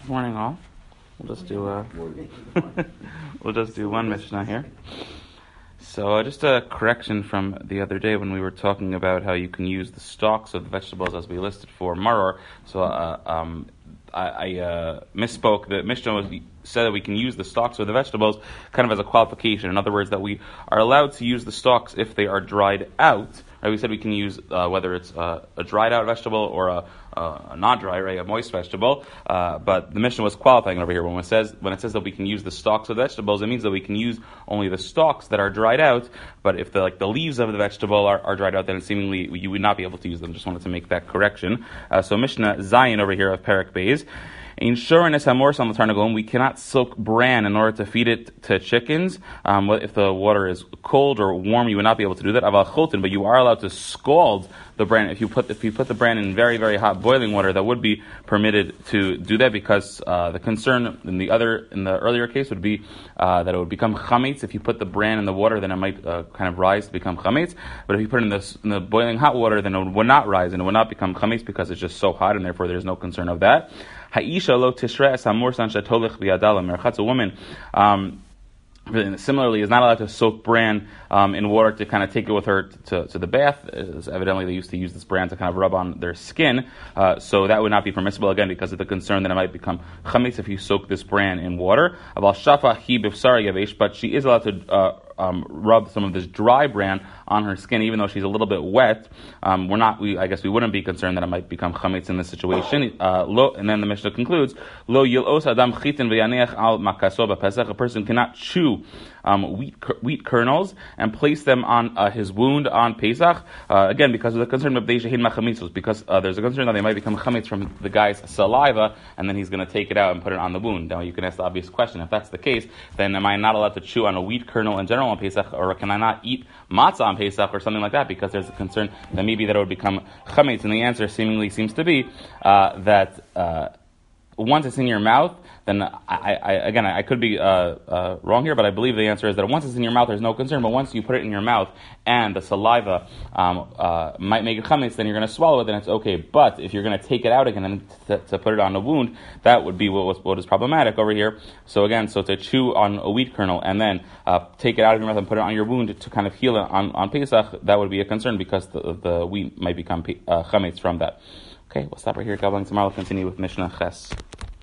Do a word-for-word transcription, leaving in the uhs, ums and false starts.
Morning, all. We'll just do uh, we'll just do one Mishnah here. So uh, just a correction from the other day when we were talking about how you can use the stalks of the vegetables as we listed for maror. So uh, um, I, I uh, misspoke. The Mishnah was, said that we can use the stalks of the vegetables kind of as a qualification. In other words, that we are allowed to use the stalks if they are dried out. Right? We said we can use uh, whether it's uh, a dried out vegetable or a, uh, a not dry, right, a moist vegetable. Uh, but the Mishnah was qualifying over here when it says when it says that we can use the stalks of the vegetables, it means that we can use only the stalks that are dried out. But if the like the leaves of the vegetable are, are dried out, then seemingly you would not be able to use them. Just wanted to make that correction. Uh, so Mishnah Zion over here of Perek Beis. In Shurenes Hamors on the Tarnagum, we cannot soak bran in order to feed it to chickens. Um, if the water is cold or warm, you would not be able to do that. Aval Chotin, but you are allowed to scald the bran. If you put if you put the bran in very very hot boiling water, that would be permitted to do that because uh, the concern in the other in the earlier case would be uh, that it would become chametz. If you put the bran in the water, then it might uh, kind of rise to become chametz. But if you put it in the in the boiling hot water, then it would not rise and it would not become chametz because it's just so hot, and therefore there is no concern of that. Ha'isha lo tishra es hamorsan shetolech biyadala merchatz. A woman, um, similarly, is not allowed to soak bran um, in water to kind of take it with her to, to the bath. As evidently, they used to use this bran to kind of rub on their skin. Uh, so that would not be permissible, again, because of the concern that it might become chametz if you soak this bran in water. But she is allowed to uh, um, rub some of this dry bran on her skin, even though she's a little bit wet. Um, we're not. We, I guess we wouldn't be concerned that it might become chametz in this situation. Uh, lo, and then the Mishnah concludes: Lo yilos adam chitin v'yaneach al makaso b'pesach. A person cannot chew um, wheat wheat kernels and place them on uh, his wound on Pesach. Uh, again, because of the concern of deishahin machamitzos, because uh, there's a concern that they might become chametz from the guy's saliva, and then he's going to take it out and put it on the wound. Now you can ask the obvious question: if that's the case, then am I not allowed to chew on a wheat kernel in general on Pesach, or can I not eat matzah on Pesach or something like that, because there's a concern that maybe that it would become chametz? And the answer seemingly seems to be uh, that uh, once it's in your mouth, then I, I again I could be uh, uh, wrong here, but I believe the answer is that once it's in your mouth, there's no concern. But once you put it in your mouth and the saliva um, uh, might make it chametz, then you're going to swallow it, then it's okay. But if you're going to take it out again and to, to put it on a wound, that would be what was what is problematic over here. So again, so to chew on a wheat kernel and then uh, take it out of your mouth and put it on your wound to kind of heal it on, on Pesach, that would be a concern because the, the wheat might become uh, chametz from that. Okay, we'll stop right here. God bless. Tomorrow we'll continue with Mishnah Ches.